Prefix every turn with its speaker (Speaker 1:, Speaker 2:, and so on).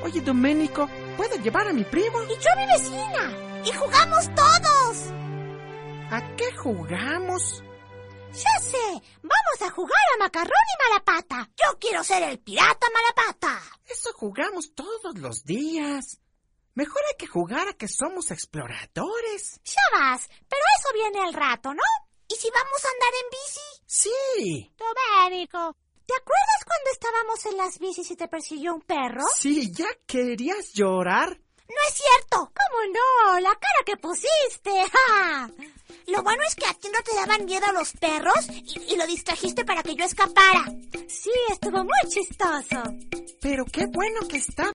Speaker 1: Oye, Doménico, ¿puedo llevar a mi primo?
Speaker 2: Y yo a mi vecina. Y jugamos todos.
Speaker 1: ¿A qué jugamos?
Speaker 2: Ya sé, vamos a jugar a macarrón y malapata. Yo quiero ser el pirata malapata.
Speaker 1: Eso jugamos todos los días. Mejor hay que jugar a que somos exploradores.
Speaker 2: Ya vas, pero eso viene al rato, ¿no? ¿Y si vamos a andar en bici?
Speaker 1: Sí.
Speaker 2: Doménico, ¿te acuerdas cuando estábamos en las bicis y te persiguió un perro?
Speaker 1: Sí, ¿ya querías llorar?
Speaker 2: No es cierto. ¿Cómo no? La cara que pusiste. ¡Ja! Lo bueno es que a ti no te daban miedo los perros y lo distrajiste para que yo escapara. Sí, estuvo muy chistoso.
Speaker 1: Pero qué bueno que está